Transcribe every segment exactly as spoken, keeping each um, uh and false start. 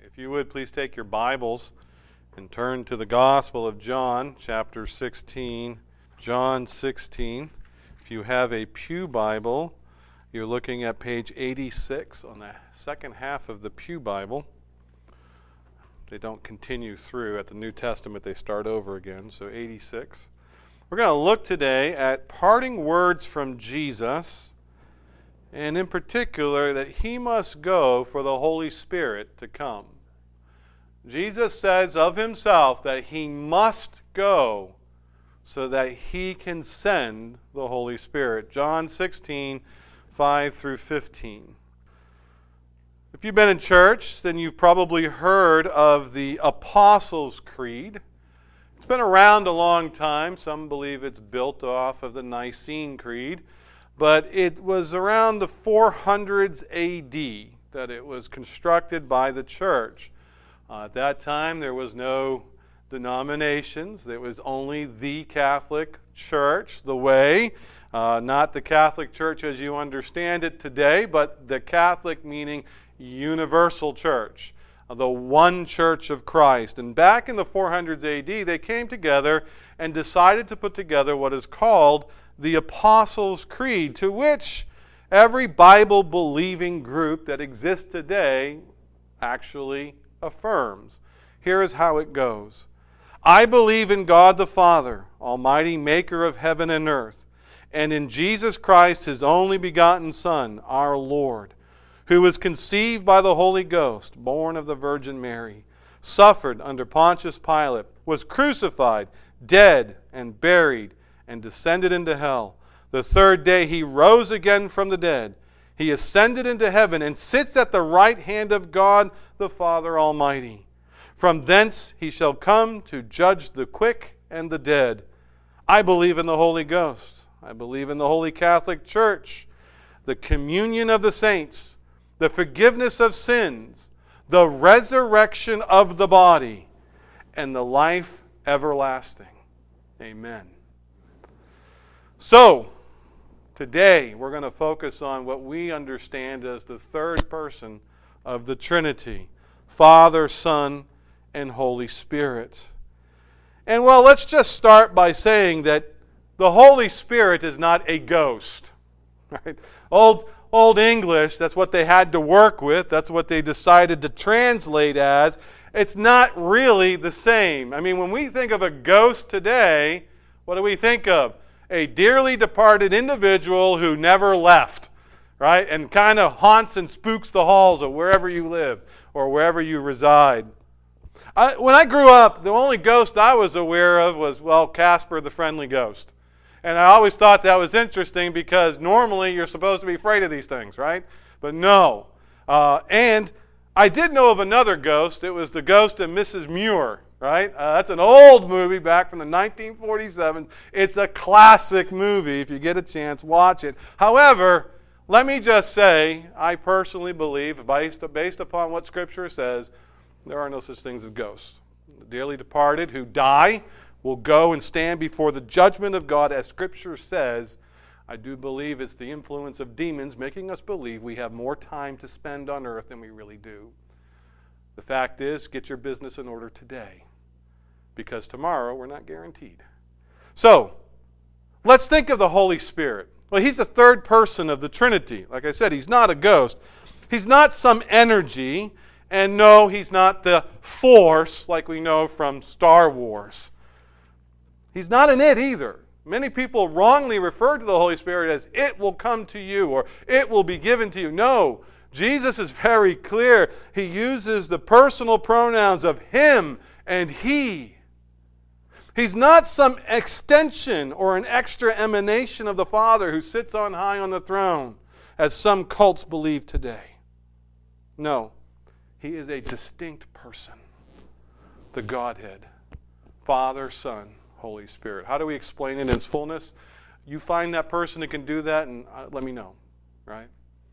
If you would, please take your Bibles and turn to the Gospel of John, chapter sixteen. John sixteen. If you have a pew Bible, you're looking at page eighty-six on the second half of the pew Bible. They don't continue through. At the New Testament, they start over again, so eighty-six. We're going to look today at parting words from Jesus, and in particular, that he must go for the Holy Spirit to come. Jesus says of himself that he must go so that he can send the Holy Spirit. John sixteen, five through fifteen. If you've been in church, then you've probably heard of the Apostles' Creed. It's been around a long time. Some believe it's built off of the Nicene Creed. But it was around the four hundreds A D that it was constructed by the church. Uh, at that time, there was no denominations. It was only the Catholic Church, the way. Uh, not the Catholic Church as you understand it today, but the Catholic meaning universal church, uh, the one church of Christ. And back in the four hundreds A D, they came together and decided to put together what is called the Apostles' Creed, to which every Bible-believing group that exists today actually affirms. Here is how it goes. I believe in God the Father, Almighty Maker of heaven and earth, and in Jesus Christ, His only begotten Son, our Lord, who was conceived by the Holy Ghost, born of the Virgin Mary, suffered under Pontius Pilate, was crucified, dead, and buried, and descended into hell. The third day He rose again from the dead. He ascended into heaven and sits at the right hand of God the Father Almighty. From thence He shall come to judge the quick and the dead. I believe in the Holy Ghost. I believe in the Holy Catholic Church, the communion of the saints, the forgiveness of sins, the resurrection of the body, and the life everlasting. Amen. So, today we're going to focus on what we understand as the third person of the Trinity, Father, Son, and Holy Spirit. And well, let's just start by saying that the Holy Spirit is not a ghost. Right? Old, old English, that's what they had to work with. That's what they decided to translate as. It's not really the same. I mean, when we think of a ghost today, what do we think of? A dearly departed individual who never left, right? And kind of haunts and spooks the halls of wherever you live or wherever you reside. I, when I grew up, the only ghost I was aware of was, well, Casper the Friendly Ghost. And I always thought that was interesting because normally you're supposed to be afraid of these things, right? But no. Uh, and I did know of another ghost. It was the ghost of Missus Muir. Right? Uh, that's an old movie back from the nineteen forty-seven. It's a classic movie. If you get a chance, watch it. However, let me just say, I personally believe, based, based upon what Scripture says, there are no such things as ghosts. The dearly departed who die will go and stand before the judgment of God, as Scripture says. I do believe it's the influence of demons making us believe we have more time to spend on earth than we really do. The fact is, get your business in order today, because tomorrow we're not guaranteed. So, let's think of the Holy Spirit. Well, He's the third person of the Trinity. Like I said, He's not a ghost. He's not some energy, and no, He's not the Force like we know from Star Wars. He's not an it either. Many people wrongly refer to the Holy Spirit as it will come to you or it will be given to you. No, Jesus is very clear. He uses the personal pronouns of Him and He. He's not some extension or an extra emanation of the Father who sits on high on the throne, as some cults believe today. No, He is a distinct person, the Godhead, Father, Son, Holy Spirit. How do we explain it in its fullness? You find that person who can do that, and uh, let me know, right?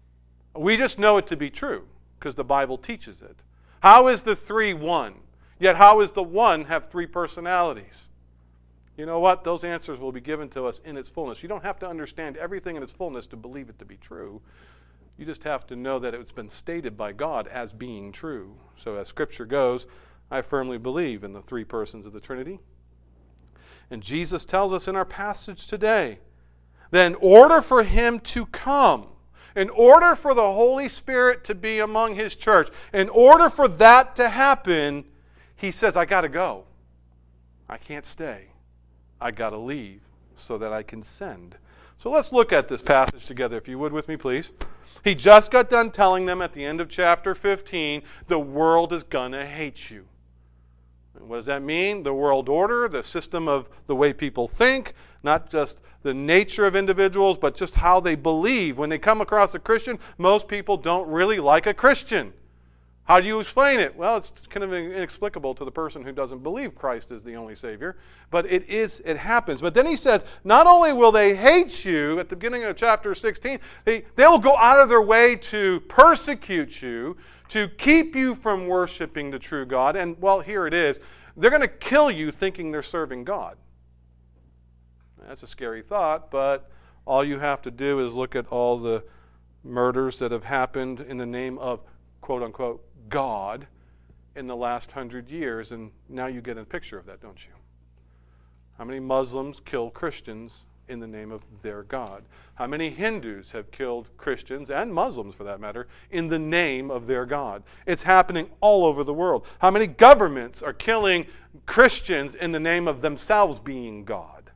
We just know it to be true because the Bible teaches it. How is the three one? Yet how is the one have three personalities? You know what? Those answers will be given to us in its fullness. You don't have to understand everything in its fullness to believe it to be true. You just have to know that it's been stated by God as being true. So as Scripture goes, I firmly believe in the three persons of the Trinity. And Jesus tells us in our passage today that in order for Him to come, in order for the Holy Spirit to be among His church, in order for that to happen, He says, I got to go. I can't stay. I got to leave so that I can send. So let's look at this passage together, if you would with me, please. He just got done telling them at the end of chapter fifteen, the world is going to hate you. And what does that mean? The world order, the system of the way people think, not just the nature of individuals, but just how they believe. When they come across a Christian, most people don't really like a Christian. How do you explain it? Well, it's kind of inexplicable to the person who doesn't believe Christ is the only Savior. But it is, it happens. But then he says, not only will they hate you, at the beginning of chapter sixteen, they, they will go out of their way to persecute you, to keep you from worshiping the true God. And, well, here it is. They're going to kill you thinking they're serving God. That's a scary thought, but all you have to do is look at all the murders that have happened in the name of, quote-unquote, God in the last hundred years, and now you get a picture of that, don't you? How many Muslims kill Christians in the name of their God? How many Hindus have killed Christians, and Muslims for that matter, in the name of their God? It's happening all over the world. How many governments are killing Christians in the name of themselves being God?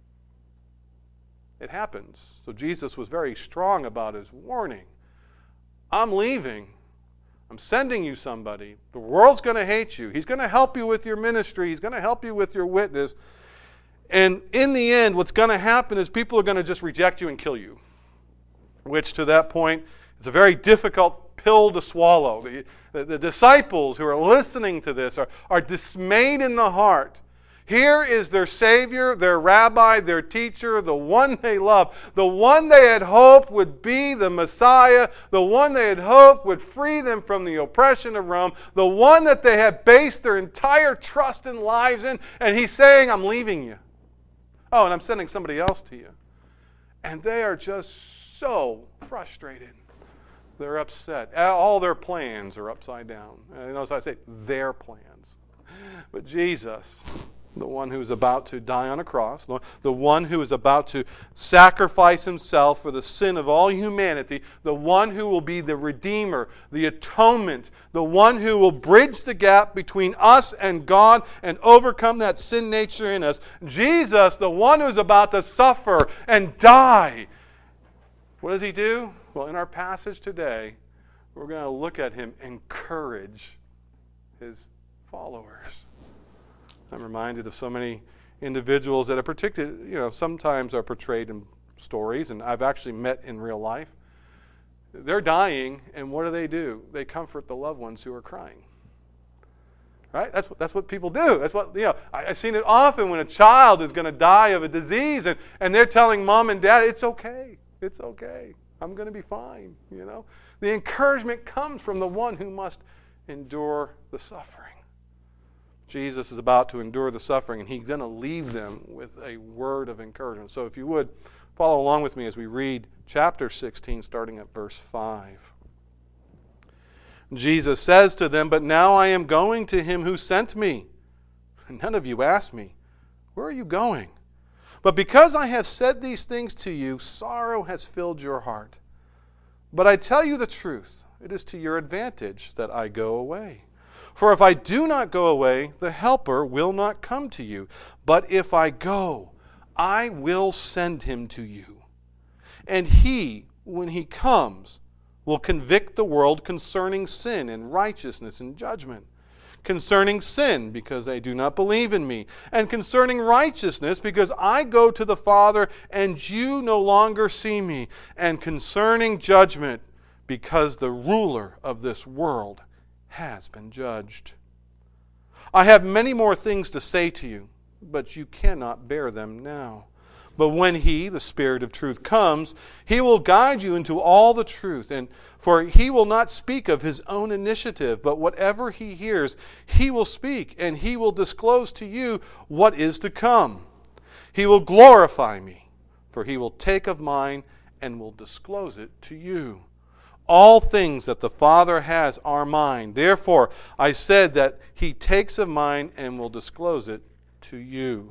It happens. So Jesus was very strong about his warning. I'm leaving. I'm sending you somebody. The world's going to hate you. He's going to help you with your ministry. He's going to help you with your witness. And in the end, what's going to happen is people are going to just reject you and kill you, which to that point is a very difficult pill to swallow. The, the, the disciples who are listening to this are, are dismayed in the heart. Here is their Savior, their rabbi, their teacher, the one they love, the one they had hoped would be the Messiah, the one they had hoped would free them from the oppression of Rome, the one that they had based their entire trust and lives in, and he's saying, I'm leaving you. Oh, and I'm sending somebody else to you. And they are just so frustrated. They're upset. All their plans are upside down. And notice I say their plans. But Jesus, the one who is about to die on a cross, the one who is about to sacrifice himself for the sin of all humanity, the one who will be the Redeemer, the atonement, the one who will bridge the gap between us and God and overcome that sin nature in us. Jesus, the one who is about to suffer and die. What does he do? Well, in our passage today, we're going to look at him encourage his followers. I'm reminded of so many individuals that are particularly, you know, sometimes are portrayed in stories, and I've actually met in real life. They're dying, and what do they do? They comfort the loved ones who are crying. Right? That's what, that's what people do. That's what, you know, I, I've seen it often when a child is going to die of a disease, and, and they're telling mom and dad, it's okay. It's okay. I'm going to be fine, you know. The encouragement comes from the one who must endure the suffering. Jesus is about to endure the suffering, and he's going to leave them with a word of encouragement. So if you would, follow along with me as we read chapter sixteen, starting at verse five. Jesus says to them, "But now I am going to him who sent me. And none of you asked me, 'Where are you going?' But because I have said these things to you, sorrow has filled your heart. But I tell you the truth, it is to your advantage that I go away. For if I do not go away, the Helper will not come to you. But if I go, I will send him to you. And he, when he comes, will convict the world concerning sin and righteousness and judgment. Concerning sin, because they do not believe in me. And concerning righteousness, because I go to the Father and you no longer see me. And concerning judgment, because the ruler of this world has been judged. I have many more things to say to you, but you cannot bear them now. But when he, the Spirit of truth, comes, he will guide you into all the truth. And for he will not speak of his own initiative, but whatever he hears, he will speak, and he will disclose to you what is to come. He will glorify me, for he will take of mine and will disclose it to you. All things that the Father has are mine. Therefore, I said that he takes of mine and will disclose it to you.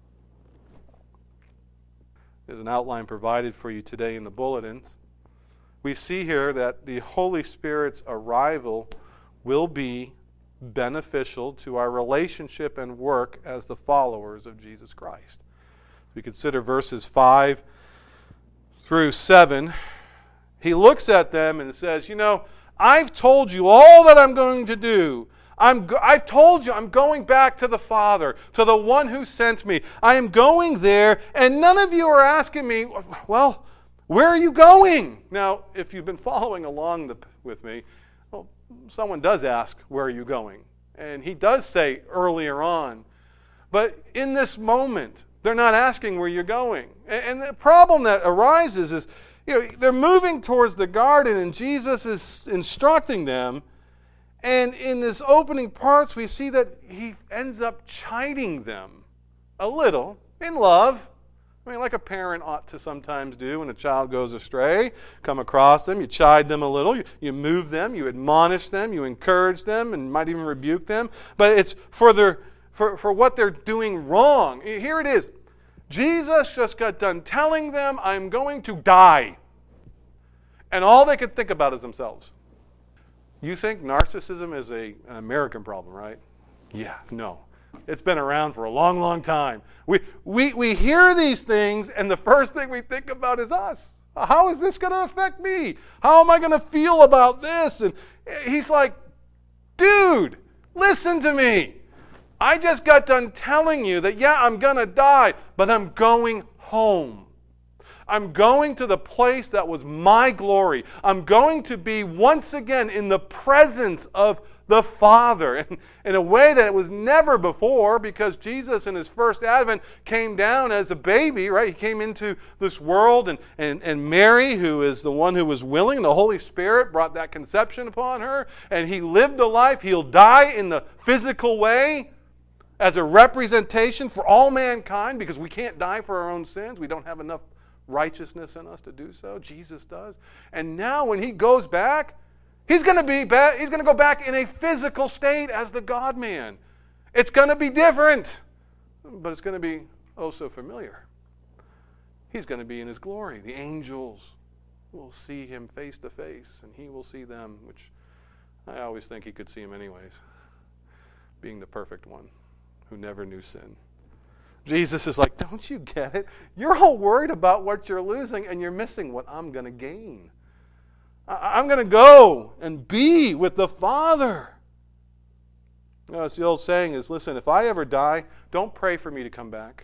There's an outline provided for you today in the bulletins. We see here that the Holy Spirit's arrival will be beneficial to our relationship and work as the followers of Jesus Christ. We consider verses five through seven. He looks at them and says, you know, I've told you all that I'm going to do. I'm go- I've told you I'm going back to the Father, to the one who sent me. I am going there, and none of you are asking me, well, where are you going? Now, if you've been following along the, with me, well, someone does ask, where are you going? And he does say earlier on. But in this moment, they're not asking where you're going. And, and the problem that arises is, you know, they're moving towards the garden, and Jesus is instructing them. And in this opening parts, we see that he ends up chiding them a little in love. I mean, like a parent ought to sometimes do when a child goes astray. Come across them, you chide them a little, you, you move them, you admonish them, you encourage them, and might even rebuke them. But it's for their for, for what they're doing wrong. Here it is. Jesus just got done telling them, I'm going to die. And all they could think about is themselves. You think narcissism is a, an American problem, right? Yeah, no. It's been around for a long, long time. We, we, we hear these things, and the first thing we think about is us. How is this going to affect me? How am I going to feel about this? And he's like, dude, listen to me. I just got done telling you that, yeah, I'm going to die, but I'm going home. I'm going to the place that was my glory. I'm going to be once again in the presence of the Father in, in a way that it was never before, because Jesus in his first advent came down as a baby, right? He came into this world, and, and, and Mary, who is the one who was willing, the Holy Spirit brought that conception upon her, and he lived a life. He'll die in the physical way as a representation for all mankind, because we can't die for our own sins. We don't have enough righteousness in us to do so. Jesus does. And now when he goes back, he's going to be back, he's going to go back in a physical state as the God-man. It's going to be different, but it's going to be oh so familiar. He's going to be in his glory. The angels will see him face to face, and he will see them, which I always think he could see him anyways, being the perfect one who never knew sin. Jesus is like, don't you get it? You're all worried about what you're losing, and you're missing what I'm going to gain. I'm going to go and be with the Father. You know, it's the old saying is, listen, if I ever die, don't pray for me to come back.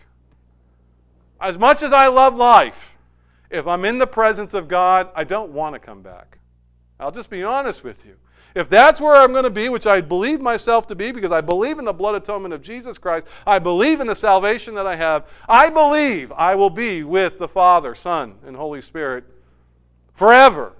As much as I love life, if I'm in the presence of God, I don't want to come back. I'll just be honest with you. If that's where I'm going to be, which I believe myself to be, because I believe in the blood atonement of Jesus Christ, I believe in the salvation that I have, I believe I will be with the Father, Son, and Holy Spirit forever.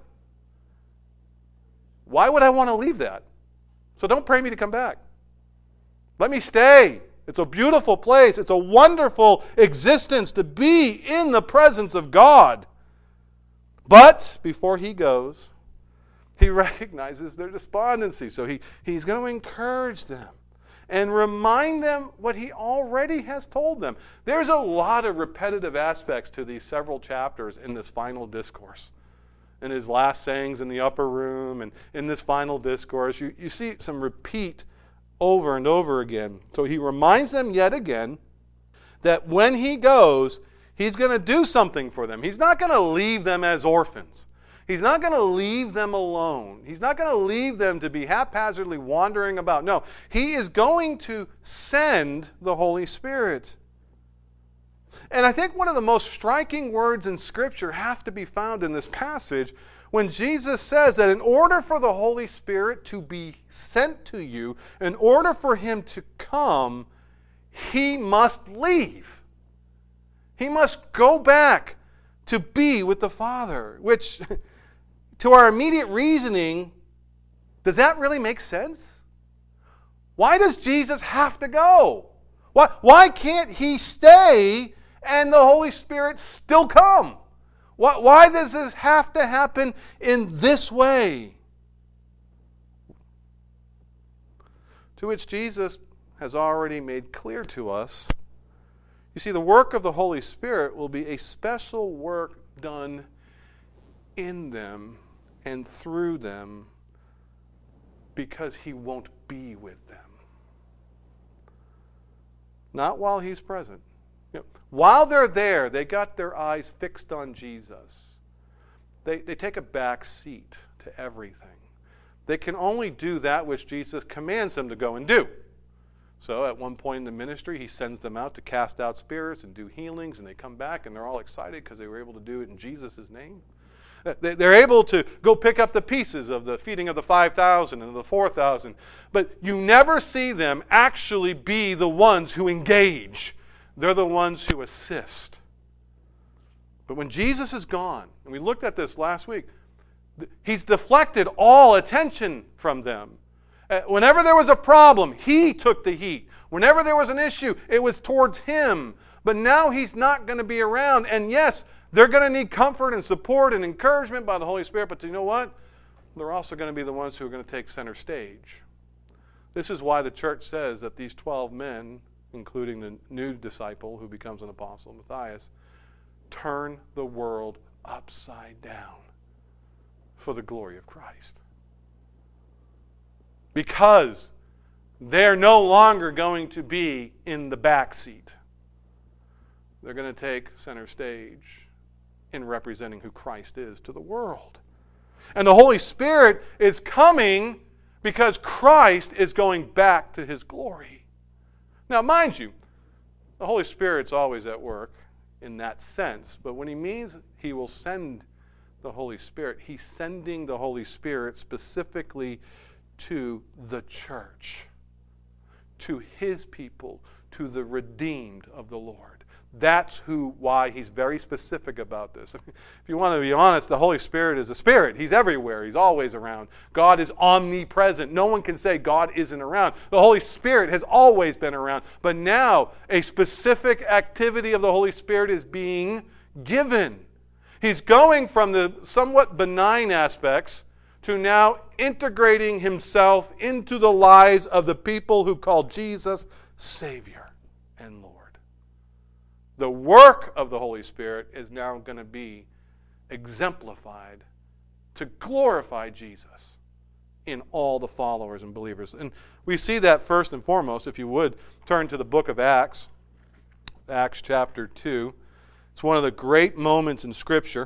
Why would I want to leave that? So don't pray me to come back. Let me stay. It's a beautiful place. It's a wonderful existence to be in the presence of God. But before he goes, he recognizes their despondency. So he, he's going to encourage them and remind them what he already has told them. There's a lot of repetitive aspects to these several chapters in this final discourse. In his last sayings in the upper room and in this final discourse, you, you see some repeat over and over again. So he reminds them yet again that when he goes, he's going to do something for them. He's not going to leave them as orphans. He's not going to leave them alone. He's not going to leave them to be haphazardly wandering about. No, he is going to send the Holy Spirit. And I think one of the most striking words in Scripture have to be found in this passage when Jesus says that in order for the Holy Spirit to be sent to you, in order for him to come, he must leave. He must go back to be with the Father, which to our immediate reasoning, does that really make sense? Why does Jesus have to go? Why, why can't he stay and the Holy Spirit still come? Why, why does this have to happen in this way? To which Jesus has already made clear to us, you see, the work of the Holy Spirit will be a special work done in them and through them because He won't be with them. Not while He's present. You know, while they're there, they got their eyes fixed on Jesus. They, they take a back seat to everything. They can only do that which Jesus commands them to go and do. So at one point in the ministry, He sends them out to cast out spirits and do healings, and they come back and they're all excited because they were able to do it in Jesus' name. They're able to go pick up the pieces of the feeding of the five thousand and the four thousand. But you never see them actually be the ones who engage. They're the ones who assist. But when Jesus is gone, and we looked at this last week, He's deflected all attention from them. Whenever there was a problem, He took the heat. Whenever there was an issue, it was towards Him. But now He's not going to be around. And yes, they're going to need comfort and support and encouragement by the Holy Spirit. But you know what? They're also going to be the ones who are going to take center stage. This is why the church says that these twelve men, including the new disciple who becomes an apostle, Matthias, turn the world upside down for the glory of Christ. Because they're no longer going to be in the back seat. They're going to take center stage in representing who Christ is to the world. And the Holy Spirit is coming because Christ is going back to His glory. Now, mind you, the Holy Spirit's always at work in that sense. But when He means He will send the Holy Spirit, He's sending the Holy Spirit specifically to the church, to His people, to the redeemed of the Lord. That's who, why He's very specific about this. If you want to be honest, the Holy Spirit is a spirit. He's everywhere. He's always around. God is omnipresent. No one can say God isn't around. The Holy Spirit has always been around. But now, a specific activity of the Holy Spirit is being given. He's going from the somewhat benign aspects to now integrating Himself into the lives of the people who call Jesus Savior and Lord. The work of the Holy Spirit is now going to be exemplified to glorify Jesus in all the followers and believers. And we see that first and foremost, if you would, turn to the book of Acts, Acts chapter two. It's one of the great moments in Scripture.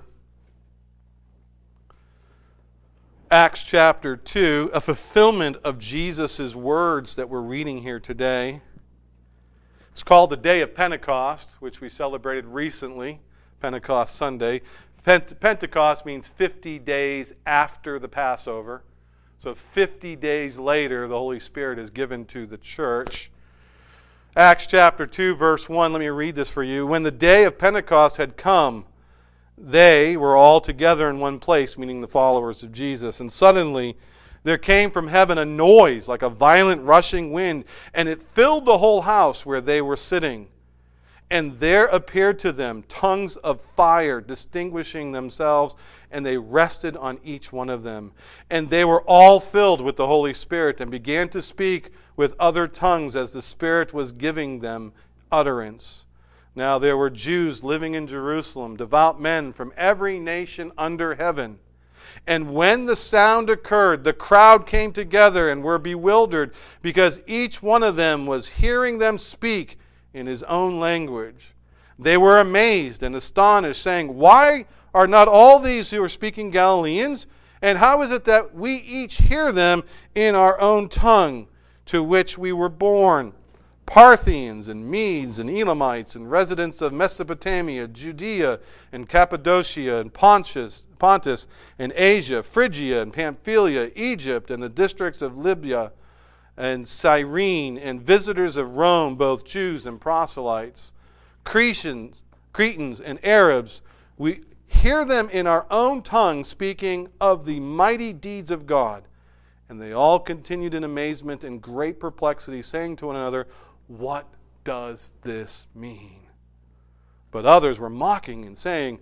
Acts chapter two, a fulfillment of Jesus' words that we're reading here today. It's called the Day of Pentecost, which we celebrated recently, Pentecost Sunday. Pent- Pentecost means fifty days after the Passover. So fifty days later, the Holy Spirit is given to the church. Acts chapter two, verse one, let me read this for you. When the day of Pentecost had come, they were all together in one place, meaning the followers of Jesus. And suddenly there came from heaven a noise like a violent rushing wind, and it filled the whole house where they were sitting. And there appeared to them tongues of fire, distinguishing themselves, and they rested on each one of them. And they were all filled with the Holy Spirit, and began to speak with other tongues as the Spirit was giving them utterance. Now there were Jews living in Jerusalem, devout men from every nation under heaven. And when the sound occurred, the crowd came together and were bewildered, because each one of them was hearing them speak in his own language. They were amazed and astonished, saying, "Why are not all these who are speaking Galileans? And how is it that we each hear them in our own tongue, to which we were born? Parthians and Medes and Elamites and residents of Mesopotamia, Judea and Cappadocia and Pontus, Pontus and Asia, Phrygia and Pamphylia, Egypt and the districts of Libya and Cyrene, and visitors of Rome, both Jews and proselytes, Cretans, Cretans and Arabs, we hear them in our own tongue speaking of the mighty deeds of God." And they all continued in amazement and great perplexity, saying to one another, "What does this mean?" But others were mocking and saying,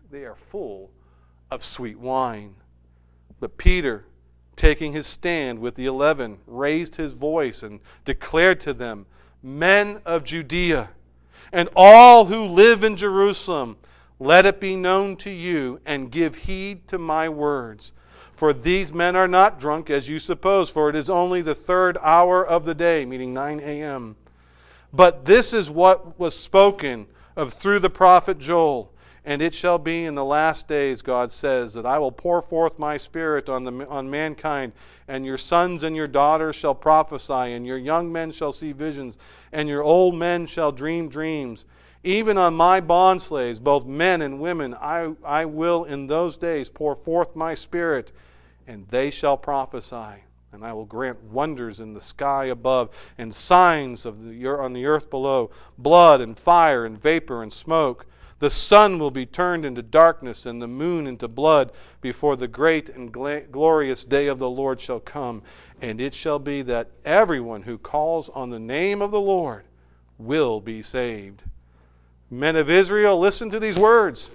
they are full of sweet wine. But Peter, taking his stand with the eleven, raised his voice and declared to them, Men of Judea, and all who live in Jerusalem, let it be known to you, and give heed to my words. For these men are not drunk, as you suppose, for it is only the third hour of the day, meaning nine a.m. But this is what was spoken of through the prophet Joel. And it shall be in the last days, God says, that I will pour forth my Spirit on the on mankind, and your sons and your daughters shall prophesy, and your young men shall see visions, and your old men shall dream dreams. Even on my bondslaves, both men and women, I, I will in those days pour forth my Spirit, and they shall prophesy. And I will grant wonders in the sky above, and signs of the, on the earth below, blood and fire and vapor and smoke. The sun will be turned into darkness and the moon into blood before the great and glorious day of the Lord shall come. And it shall be that everyone who calls on the name of the Lord will be saved. Men of Israel, listen to these words.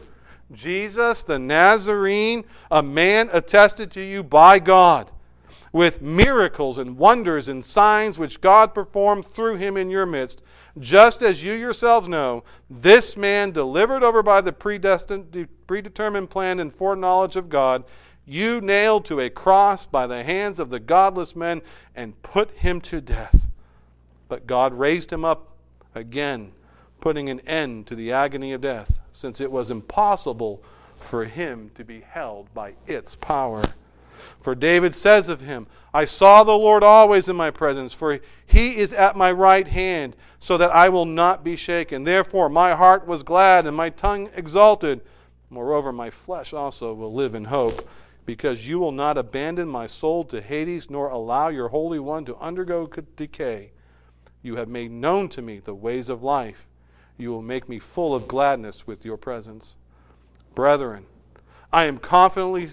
Jesus the Nazarene, a man attested to you by God, with miracles and wonders and signs which God performed through him in your midst, just as you yourselves know, this man delivered over by the predestined, predetermined plan and foreknowledge of God, you nailed to a cross by the hands of the godless men and put him to death. But God raised him up again, putting an end to the agony of death, since it was impossible for him to be held by its power. For David says of him, I saw the Lord always in my presence, for he is at my right hand, so that I will not be shaken. Therefore my heart was glad and my tongue exalted. Moreover, my flesh also will live in hope, because you will not abandon my soul to Hades, nor allow your Holy One to undergo decay. You have made known to me the ways of life. You will make me full of gladness with your presence. Brethren, I am confidently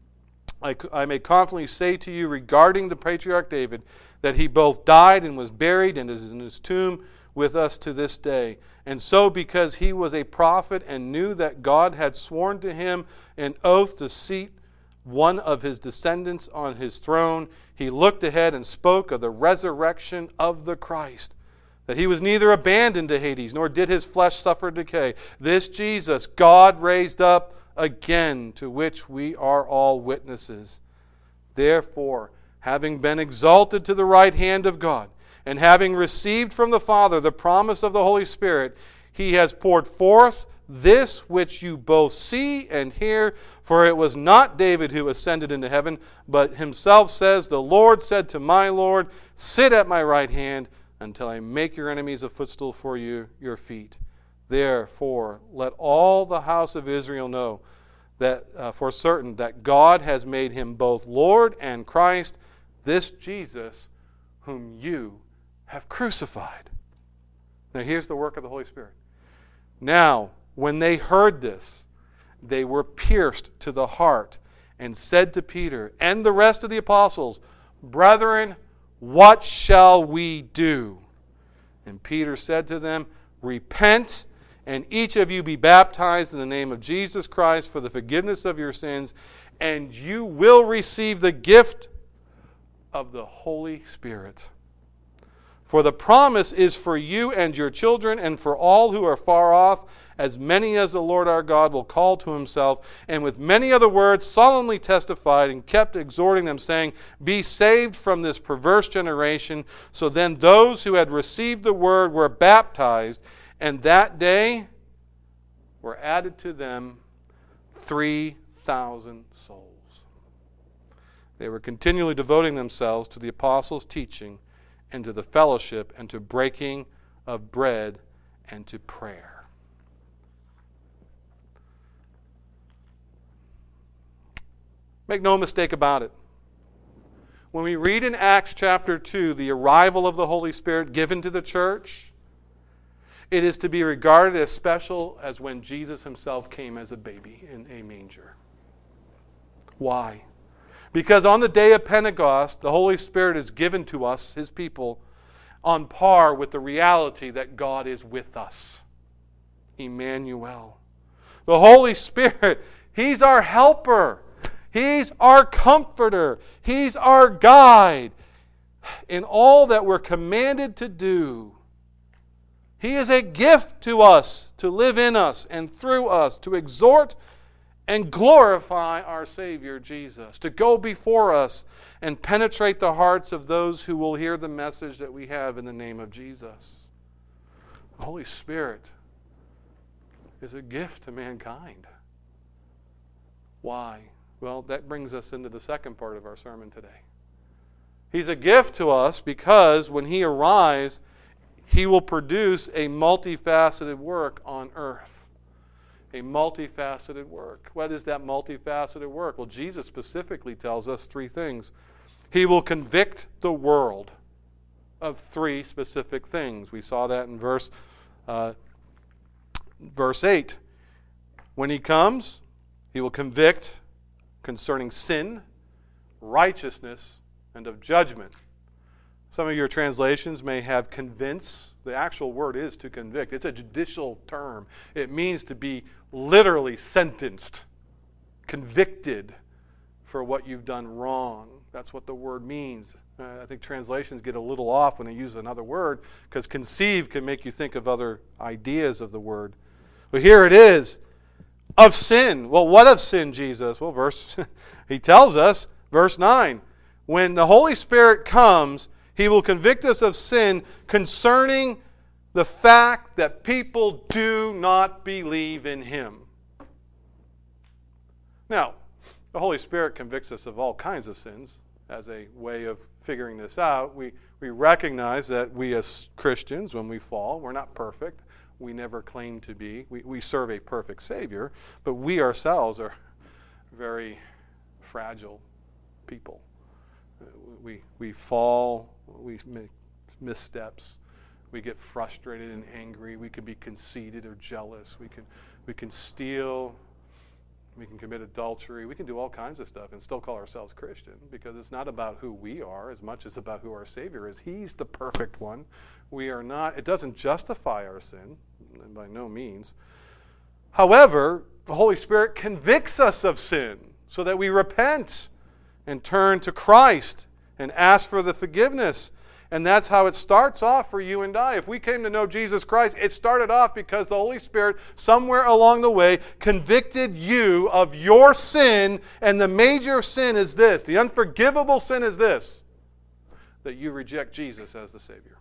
I, I may confidently say to you regarding the patriarch David that he both died and was buried and is in his tomb with us to this day. And so because he was a prophet and knew that God had sworn to him an oath to seat one of his descendants on his throne, he looked ahead and spoke of the resurrection of the Christ, that he was neither abandoned to Hades, nor did his flesh suffer decay. This Jesus God raised up again, to which we are all witnesses. Therefore, having been exalted to the right hand of God, and having received from the Father the promise of the Holy Spirit, he has poured forth this which you both see and hear. For it was not David who ascended into heaven, but himself says, the Lord said to my Lord, sit at my right hand until I make your enemies a footstool for you, your feet. Therefore, let all the house of Israel know that uh, for certain that God has made him both Lord and Christ, this Jesus whom you have crucified. Now here's the work of the Holy Spirit. Now, when they heard this, they were pierced to the heart and said to Peter and the rest of the apostles, Brethren, what shall we do? And Peter said to them, Repent, and each of you be baptized in the name of Jesus Christ for the forgiveness of your sins, and you will receive the gift of the Holy Spirit. For the promise is for you and your children and for all who are far off, as many as the Lord our God will call to himself. And with many other words solemnly testified and kept exhorting them, saying, Be saved from this perverse generation. So then those who had received the word were baptized, and that day were added to them three thousand souls. They were continually devoting themselves to the apostles' teaching, and to the fellowship, and to breaking of bread, and to prayer. Make no mistake about it. When we read in Acts chapter two the arrival of the Holy Spirit given to the church, it is to be regarded as special as when Jesus himself came as a baby in a manger. Why? Because on the day of Pentecost, the Holy Spirit is given to us, his people, on par with the reality that God is with us. Emmanuel. The Holy Spirit, He's our helper. He's our comforter. He's our guide in all that we're commanded to do. He is a gift to us to live in us and through us, to exhort and glorify our Savior Jesus, to go before us and penetrate the hearts of those who will hear the message that we have in the name of Jesus. The Holy Spirit is a gift to mankind. Why? Well, that brings us into the second part of our sermon today. He's a gift to us because when He arrives, He will produce a multifaceted work on earth. A multifaceted work. What is that multifaceted work? Well, Jesus specifically tells us three things. He will convict the world of three specific things. We saw that in verse, uh, verse eight. When He comes, He will convict concerning sin, righteousness, and of judgment. Some of your translations may have convince. The actual word is to convict. It's a judicial term. It means to be literally sentenced, convicted for what you've done wrong. That's what the word means. Uh, I think translations get a little off when they use another word because conceive can make you think of other ideas of the word. But here it is. Of sin. Well, what of sin, Jesus? Well, verse He tells us, verse nine, when the Holy Spirit comes, He will convict us of sin concerning the fact that people do not believe in Him. Now, the Holy Spirit convicts us of all kinds of sins. As a way of figuring this out, we, we recognize that we as Christians, when we fall, we're not perfect. We never claim to be. We, we serve a perfect Savior, but we ourselves are very fragile people. We, we fall, we make missteps, we get frustrated and angry, we can be conceited or jealous, we can, we can steal, we can commit adultery, we can do all kinds of stuff and still call ourselves Christian because it's not about who we are as much as about who our Savior is. He's the perfect one. We are not, it doesn't justify our sin, by no means. However, the Holy Spirit convicts us of sin so that we repent and turn to Christ and ask for the forgiveness. And that's how it starts off for you and I. If we came to know Jesus Christ, it started off because the Holy Spirit, somewhere along the way, convicted you of your sin. And the major sin is this, the unforgivable sin is this, that you reject Jesus as the Savior.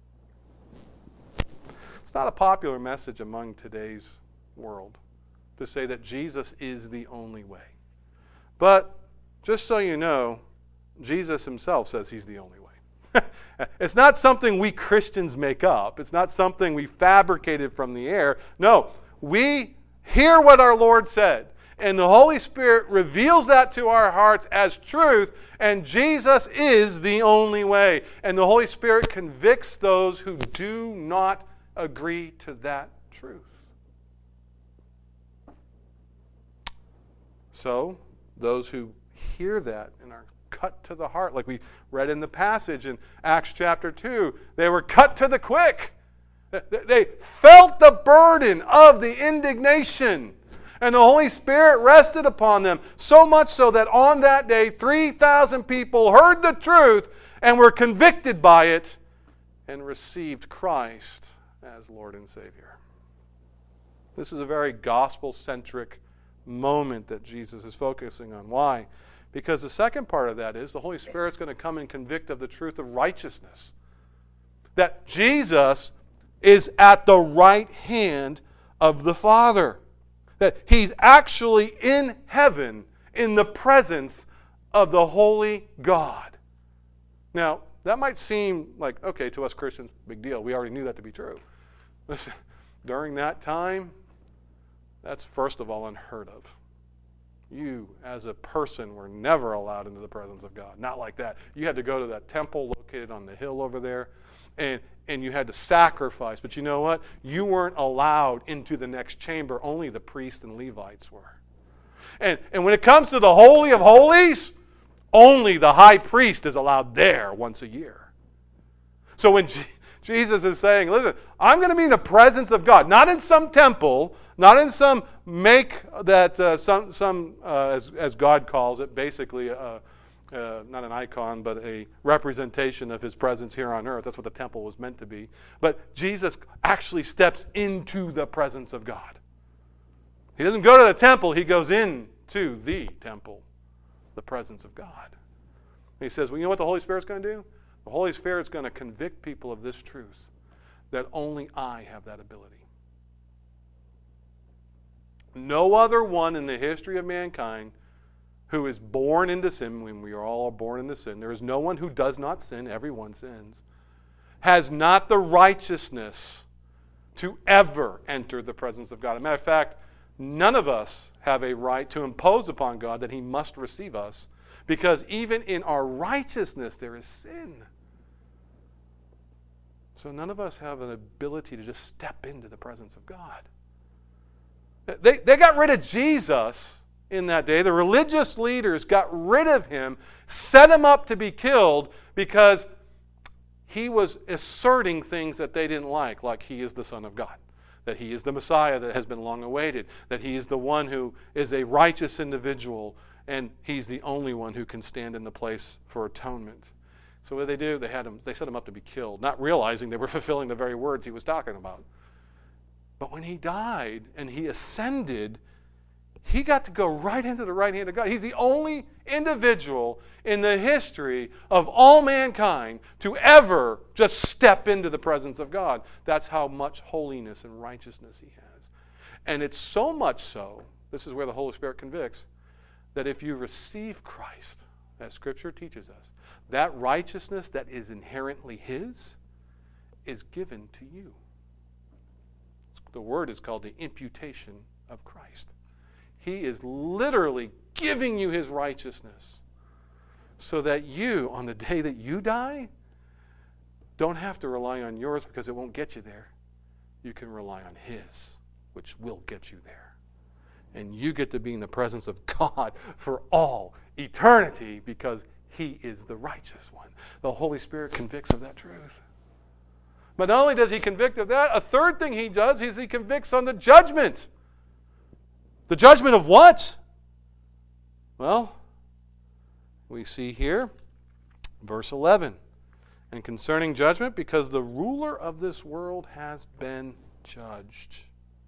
It's not a popular message among today's world to say that Jesus is the only way. But just so you know, Jesus Himself says He's the only way. It's not something we Christians make up. It's not something we fabricated from the air. No, we hear what our Lord said, and the Holy Spirit reveals that to our hearts as truth, and Jesus is the only way. And the Holy Spirit convicts those who do not agree to that truth. So, those who hear that and are cut to the heart, like we read in the passage in Acts chapter two, they were cut to the quick. They felt the burden of the indignation, and the Holy Spirit rested upon them, so much so that on that day, three thousand people heard the truth and were convicted by it and received Christ as Lord and Savior. This is a very gospel-centric moment that Jesus is focusing on. Why? Because the second part of that is the Holy Spirit's going to come and convict of the truth of righteousness. That Jesus is at the right hand of the Father. That He's actually in heaven in the presence of the holy God. Now, that might seem like, okay, to us Christians, big deal. We already knew that to be true. Listen, during that time, that's first of all unheard of. You, as a person, were never allowed into the presence of God. Not like that. You had to go to that temple located on the hill over there, and, and you had to sacrifice. But you know what? You weren't allowed into the next chamber. Only the priests and Levites were. And, and when it comes to the Holy of Holies, only the high priest is allowed there once a year. So when Je- Jesus is saying, listen, I'm going to be in the presence of God, not in some temple, not in some make that, uh, some, some uh, as, as God calls it, basically, uh, uh, not an icon, but a representation of his presence here on earth. That's what the temple was meant to be. But Jesus actually steps into the presence of God. He doesn't go to the temple, he goes into the temple, the presence of God. And he says, well, you know what the Holy Spirit's going to do? The Holy Spirit's going to convict people of this truth, that only I have that ability. No other one in the history of mankind who is born into sin, when we are all born into sin, there is no one who does not sin, everyone sins, has not the righteousness to ever enter the presence of God. As a matter of fact, none of us have a right to impose upon God that he must receive us, because even in our righteousness there is sin. So none of us have an ability to just step into the presence of God. They, they got rid of Jesus in that day. The religious leaders got rid of him, set him up to be killed because he was asserting things that they didn't like, like he is the Son of God, that he is the Messiah that has been long awaited, that he is the one who is a righteous individual, and he's the only one who can stand in the place for atonement. So what did they do? They had him, they set him up to be killed, not realizing they were fulfilling the very words he was talking about. But when he died and he ascended, he got to go right into the right hand of God. He's the only individual in the history of all mankind to ever just step into the presence of God. That's how much holiness and righteousness he has. And it's so much so, this is where the Holy Spirit convicts, that if you receive Christ, as Scripture teaches us, that righteousness that is inherently his is given to you. The word is called the imputation of Christ. He is literally giving you his righteousness so that you, on the day that you die, don't have to rely on yours because it won't get you there. You can rely on his, which will get you there. And you get to be in the presence of God for all eternity because he is the righteous one. The Holy Spirit convicts of that truth. But not only does he convict of that, a third thing he does is he convicts on the judgment. The judgment of what? Well, we see here, verse eleven. And concerning judgment, because the ruler of this world has been judged.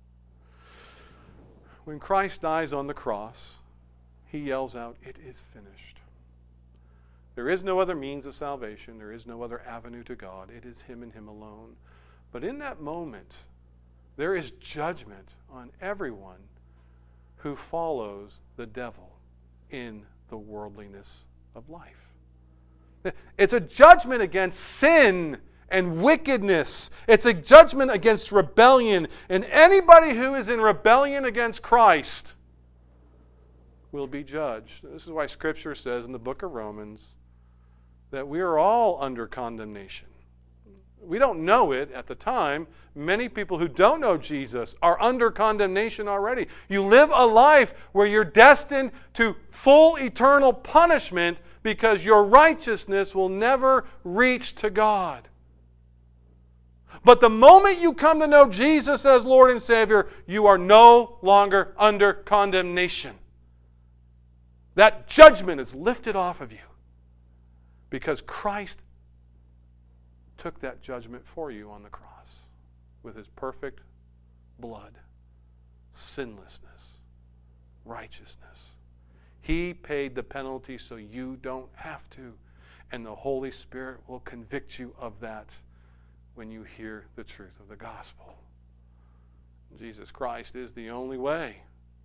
When Christ dies on the cross, he yells out, "It is finished." There is no other means of salvation. There is no other avenue to God. It is him and him alone. But in that moment, there is judgment on everyone who follows the devil in the worldliness of life. It's a judgment against sin and wickedness. It's a judgment against rebellion. And anybody who is in rebellion against Christ will be judged. This is why Scripture says in the book of Romans that we are all under condemnation. We don't know it at the time. Many people who don't know Jesus are under condemnation already. You live a life where you're destined to full eternal punishment because your righteousness will never reach to God. But the moment you come to know Jesus as Lord and Savior, you are no longer under condemnation. That judgment is lifted off of you because Christ took that judgment for you on the cross with his perfect blood, sinlessness, righteousness. He paid the penalty so you don't have to. And the Holy Spirit will convict you of that when you hear the truth of the gospel. Jesus Christ is the only way.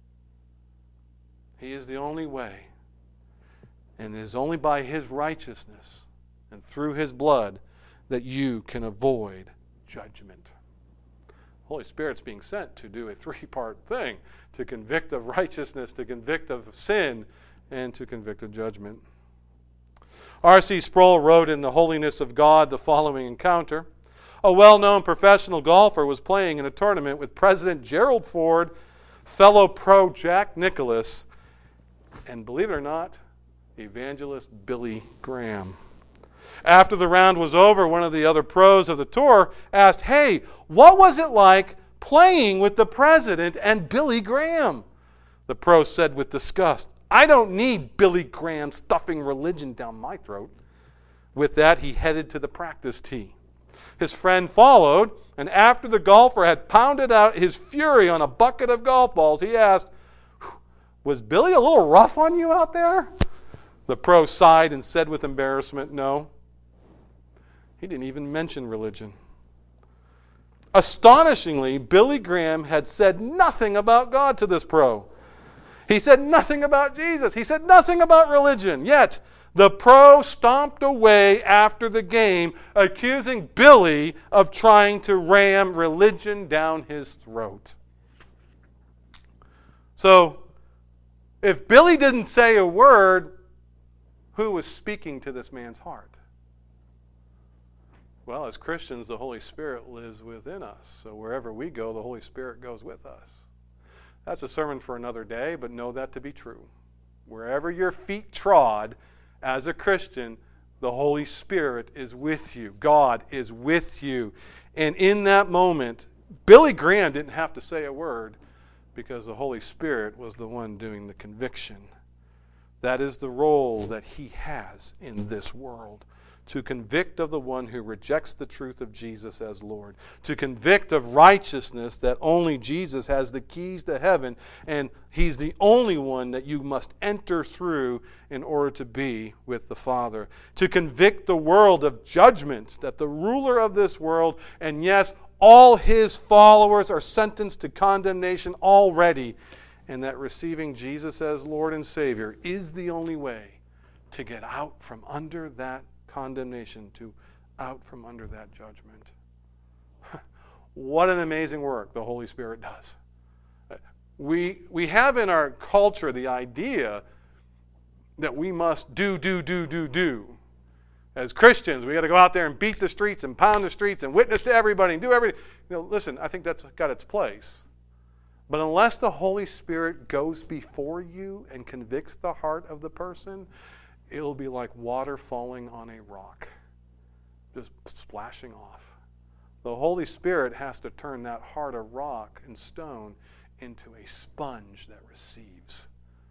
He is the only way. And it is only by his righteousness and through his blood that you can avoid judgment. The Holy Spirit's being sent to do a three-part thing: to convict of righteousness, to convict of sin, and to convict of judgment. R C Sproul wrote in The Holiness of God the following encounter. A well-known professional golfer was playing in a tournament with President Gerald Ford, fellow pro Jack Nicklaus, and believe it or not, evangelist Billy Graham. After the round was over, one of the other pros of the tour asked, "Hey, what was it like playing with the president and Billy Graham?" The pro said with disgust, "I don't need Billy Graham stuffing religion down my throat." With that, he headed to the practice tee. His friend followed, and after the golfer had pounded out his fury on a bucket of golf balls, he asked, "Was Billy a little rough on you out there?" The pro sighed and said with embarrassment, "No. He didn't even mention religion." Astonishingly, Billy Graham had said nothing about God to this pro. He said nothing about Jesus. He said nothing about religion. Yet, the pro stomped away after the game, accusing Billy of trying to ram religion down his throat. So, if Billy didn't say a word, who was speaking to this man's heart? Well, as Christians, the Holy Spirit lives within us. So wherever we go, the Holy Spirit goes with us. That's a sermon for another day, but know that to be true. Wherever your feet trod, as a Christian, the Holy Spirit is with you. God is with you. And in that moment, Billy Graham didn't have to say a word because the Holy Spirit was the one doing the conviction. That is the role that He has in this world. To convict of the one who rejects the truth of Jesus as Lord. To convict of righteousness that only Jesus has the keys to heaven, and He's the only one that you must enter through in order to be with the Father. To convict the world of judgment, that the ruler of this world, and yes, all his followers are sentenced to condemnation already, and that receiving Jesus as Lord and Savior is the only way to get out from under that condemnation, to out from under that judgment. What an amazing work the Holy Spirit does. We, we have in our culture the idea that we must do, do, do, do, do. As Christians, we got to go out there and beat the streets and pound the streets and witness to everybody and do everything. You know, listen, I think that's got its place. But unless the Holy Spirit goes before you and convicts the heart of the person, it'll be like water falling on a rock, just splashing off. The Holy Spirit has to turn that heart of rock and stone into a sponge that receives.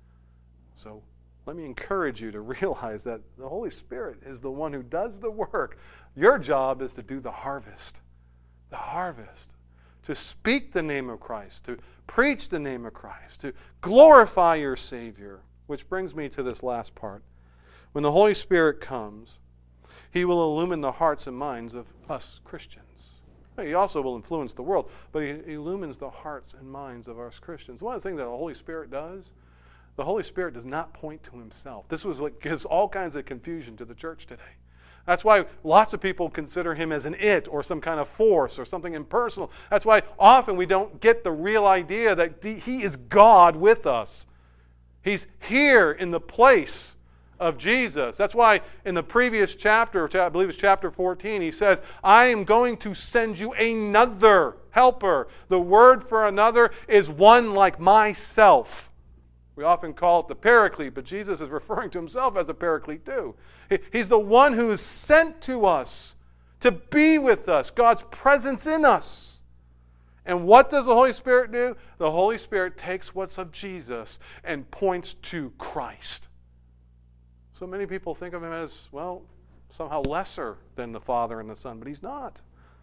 So let me encourage you to realize that the Holy Spirit is the one who does the work. Your job is to do the harvest. The harvest. To speak the name of Christ, to preach the name of Christ, to glorify your Savior. Which brings me to this last part. When the Holy Spirit comes, He will illumine the hearts and minds of us Christians. He also will influence the world, but He illumines the hearts and minds of us Christians. One of the things that the Holy Spirit does, the Holy Spirit does not point to Himself. This was what gives all kinds of confusion to the church today. That's why lots of people consider Him as an it or some kind of force or something impersonal. That's why often we don't get the real idea that He is God with us. He's here in the place of Jesus. That's why in the previous chapter, I believe it's chapter fourteen, He says, I am going to send you another helper. The word for another is one like myself. We often call it the Paraclete, but Jesus is referring to Himself as a Paraclete too. He's the one who is sent to us to be with us, God's presence in us. And what does the Holy Spirit do? The Holy Spirit takes what's of Jesus and points to Christ. So many people think of Him as, well, somehow lesser than the Father and the Son, but He's not.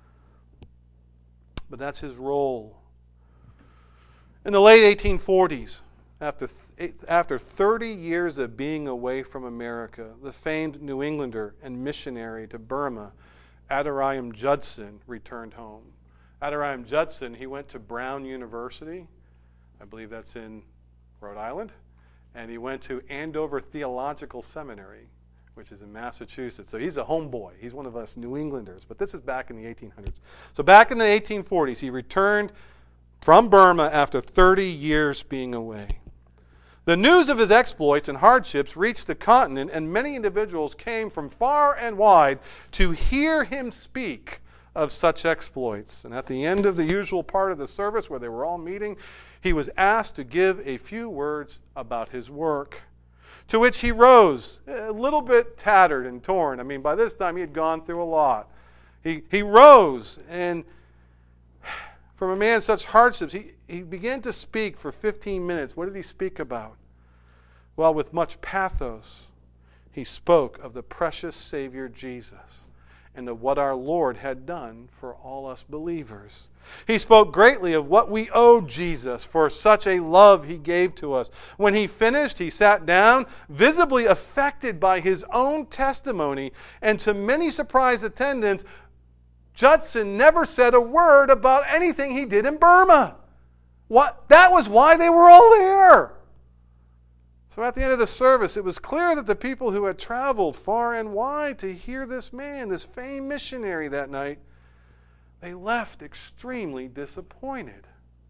But that's His role. In the late eighteen forties, after, after thirty years of being away from America, the famed New Englander and missionary to Burma, Adoniram Judson, returned home. Adoniram Judson, he went to Brown University. I believe that's in Rhode Island. And he went to Andover Theological Seminary, which is in Massachusetts. So he's a homeboy. He's one of us New Englanders. But this is back in the eighteen hundreds. So back in the eighteen forties, he returned from Burma after thirty years being away. The news of his exploits and hardships reached the continent, and many individuals came from far and wide to hear him speak of such exploits. And at the end of the usual part of the service where they were all meeting, he was asked to give a few words about his work. To which he rose, a little bit tattered and torn. I mean, by this time he had gone through a lot. He, he rose, and from a man such hardships, he, he began to speak for fifteen minutes. What did he speak about? Well, with much pathos, he spoke of the precious Savior Jesus and of what our Lord had done for all us believers. He spoke greatly of what we owed Jesus for such a love he gave to us. When he finished, he sat down, visibly affected by his own testimony, and to many surprised attendants, Judson never said a word about anything he did in Burma. What? That was why they were all there. So at the end of the service, it was clear that the people who had traveled far and wide to hear this man, this famed missionary that night, they left extremely disappointed.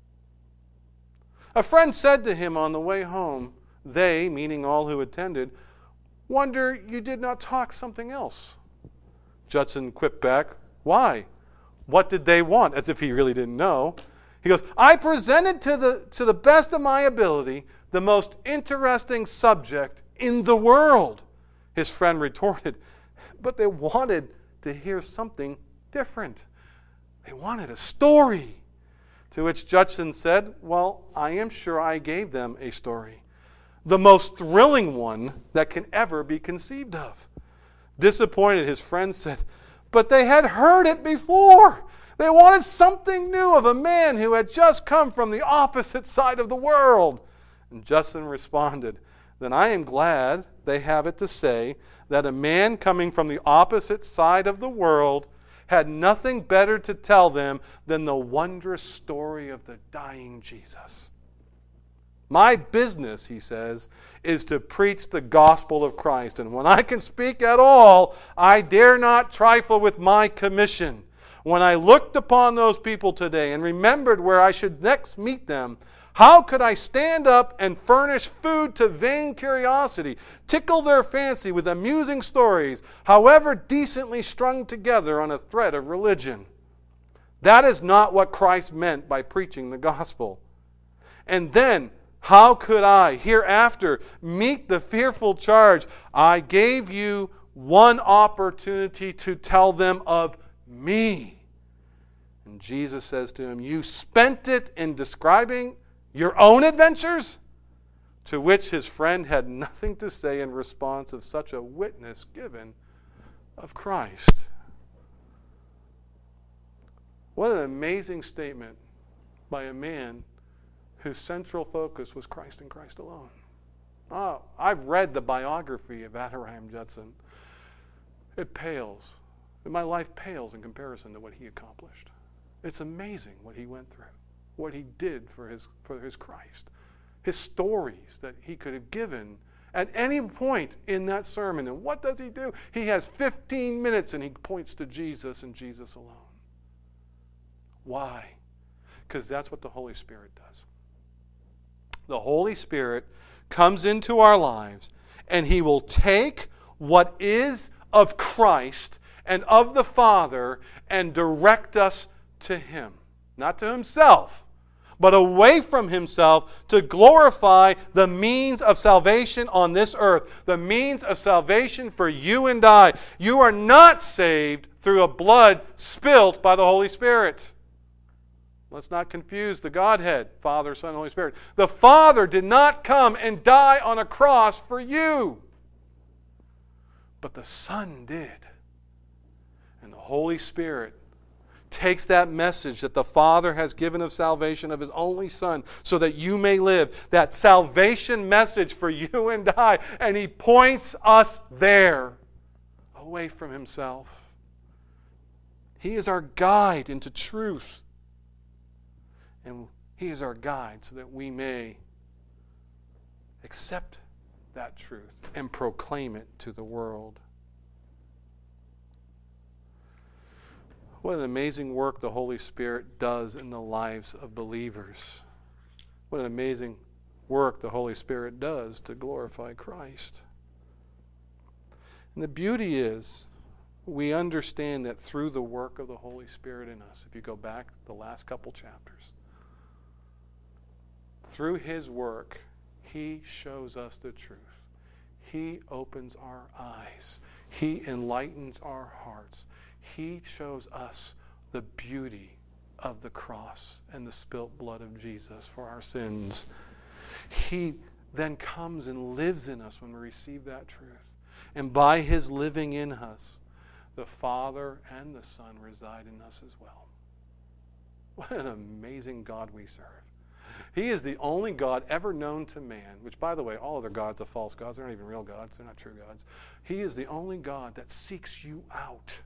A friend said to him on the way home, they, meaning all who attended, wonder you did not talk something else. Judson quipped back, why? What did they want? As if he really didn't know. He goes, I presented to the, to the best of my ability the most interesting subject in the world. His friend retorted, but they wanted to hear something different. They wanted a story. To which Judson said, well, I am sure I gave them a story. The most thrilling one that can ever be conceived of. Disappointed, his friend said, but they had heard it before. They wanted something new of a man who had just come from the opposite side of the world. And Judson responded, then I am glad they have it to say that a man coming from the opposite side of the world had nothing better to tell them than the wondrous story of the dying Jesus. My business, he says, is to preach the gospel of Christ. And when I can speak at all, I dare not trifle with my commission. When I looked upon those people today and remembered where I should next meet them, how could I stand up and furnish food to vain curiosity, tickle their fancy with amusing stories, however decently strung together on a thread of religion? That is not what Christ meant by preaching the gospel. And then, how could I hereafter meet the fearful charge, I gave you one opportunity to tell them of me? And Jesus says to him, you spent it in describing your own adventures? To which his friend had nothing to say in response of such a witness given of Christ. What an amazing statement by a man whose central focus was Christ and Christ alone. Oh, I've read the biography of Adoniram Judson. It pales. My life pales in comparison to what he accomplished. It's amazing what he went through, what he did for his, for his Christ, his stories that he could have given at any point in that sermon. And what does he do? He has fifteen minutes and he points to Jesus and Jesus alone. Why? Because that's what the Holy Spirit does. The Holy Spirit comes into our lives and he will take what is of Christ and of the Father and direct us to him. Not to himself, but away from himself to glorify the means of salvation on this earth. The means of salvation for you and I. You are not saved through a blood spilt by the Holy Spirit. Let's not confuse the Godhead, Father, Son, and Holy Spirit. The Father did not come and die on a cross for you. But the Son did. And the Holy Spirit takes that message that the Father has given of salvation of his only Son so that you may live, that salvation message for you and I, and he points us there, away from himself. He is our guide into truth. And he is our guide so that we may accept that truth and proclaim it to the world. What an amazing work the Holy Spirit does in the lives of believers. What an amazing work the Holy Spirit does to glorify Christ. And the beauty is, we understand that through the work of the Holy Spirit in us, if you go back the last couple chapters, through his work, he shows us the truth. He opens our eyes. He enlightens our hearts. He shows us the beauty of the cross and the spilt blood of Jesus for our sins. He then comes and lives in us when we receive that truth. And by his living in us, the Father and the Son reside in us as well. What an amazing God we serve. He is the only God ever known to man, which, by the way, all other gods are false gods. They're not even real gods. They're not true gods. He is the only God that seeks you out.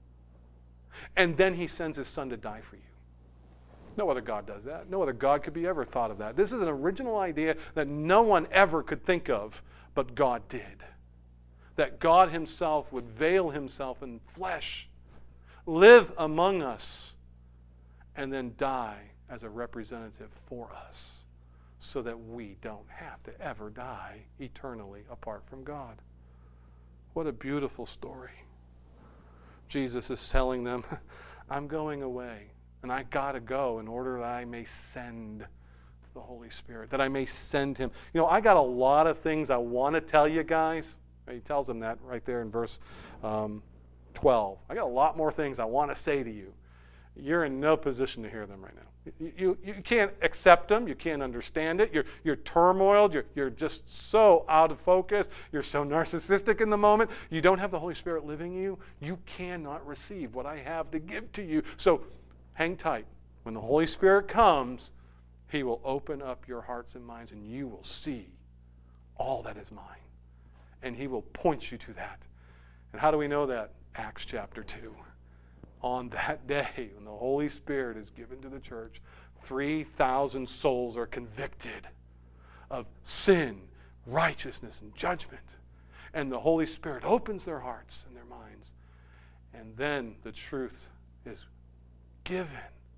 And then he sends his Son to die for you. No other God does that. No other God could be ever thought of that. This is an original idea that no one ever could think of, but God did. That God himself would veil himself in flesh, live among us, and then die as a representative for us so that we don't have to ever die eternally apart from God. What a beautiful story. Jesus is telling them, I'm going away. And I got to go in order that I may send the Holy Spirit, that I may send him. You know, I got a lot of things I want to tell you guys. He tells them that right there in verse um, twelve. I got a lot more things I want to say to you. You're in no position to hear them right now. You, you, you can't accept them. You can't understand it. You're, you're turmoiled. You're, you're just so out of focus. You're so narcissistic in the moment. You don't have the Holy Spirit living in you. You cannot receive what I have to give to you. So hang tight. When the Holy Spirit comes, he will open up your hearts and minds, and you will see all that is mine. And he will point you to that. And how do we know that? Acts chapter two. On that day, when the Holy Spirit is given to the church, three thousand souls are convicted of sin, righteousness, and judgment. And the Holy Spirit opens their hearts and their minds. And then the truth is given.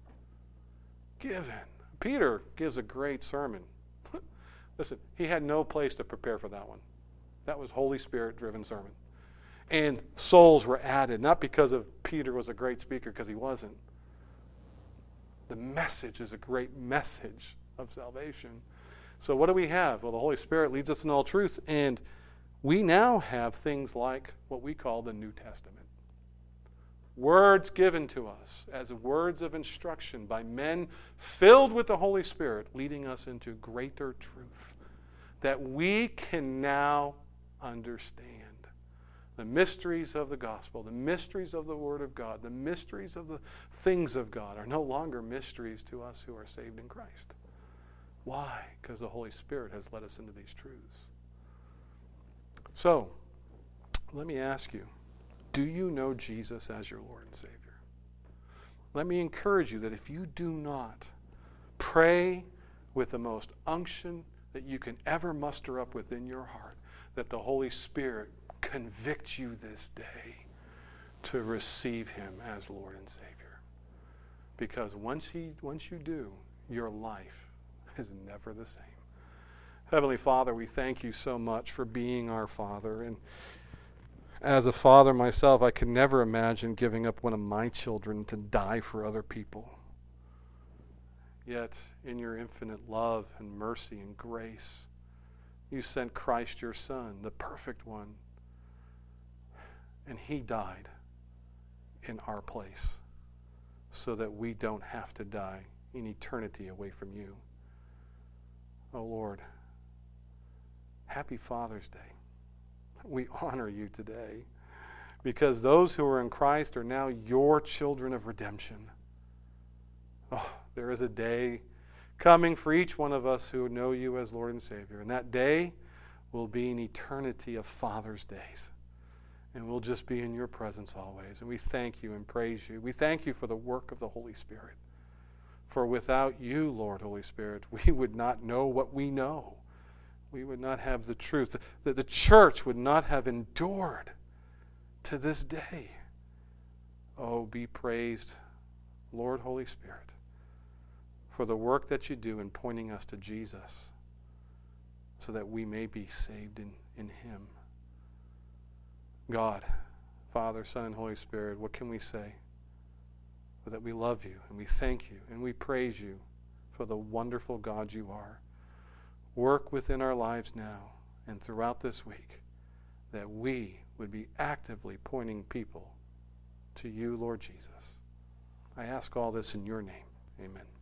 Given. Peter gives a great sermon. Listen, he had no place to prepare for that one. That was Holy Spirit-driven sermon. And souls were added, not because of Peter was a great speaker, because he wasn't. The message is a great message of salvation. So what do we have? Well, the Holy Spirit leads us in all truth, and we now have things like what we call the New Testament. Words given to us as words of instruction by men filled with the Holy Spirit, leading us into greater truth that we can now understand. The mysteries of the gospel, the mysteries of the Word of God, the mysteries of the things of God are no longer mysteries to us who are saved in Christ. Why? Because the Holy Spirit has led us into these truths. So, let me ask you, do you know Jesus as your Lord and Savior? Let me encourage you that if you do not, pray with the most unction that you can ever muster up within your heart, that the Holy Spirit convict you this day to receive him as Lord and Savior. Because once he, once you do, your life is never the same. Heavenly Father, we thank you so much for being our Father. And as a father myself, I could never imagine giving up one of my children to die for other people. Yet, in your infinite love and mercy and grace, you sent Christ your Son, the perfect one, and he died in our place so that we don't have to die in eternity away from you. Oh Lord, happy Father's Day. We honor you today because those who are in Christ are now your children of redemption. Oh, there is a day coming for each one of us who know you as Lord and Savior, and that day will be an eternity of Father's days. And we'll just be in your presence always. And we thank you and praise you. We thank you for the work of the Holy Spirit. For without you, Lord Holy Spirit, we would not know what we know. We would not have the truth. That the church would not have endured to this day. Oh, be praised, Lord Holy Spirit, for the work that you do in pointing us to Jesus so that we may be saved in, in him. God, Father, Son, and Holy Spirit, what can we say? But that we love you, and we thank you, and we praise you for the wonderful God you are. Work within our lives now and throughout this week that we would be actively pointing people to you, Lord Jesus. I ask all this in your name. Amen.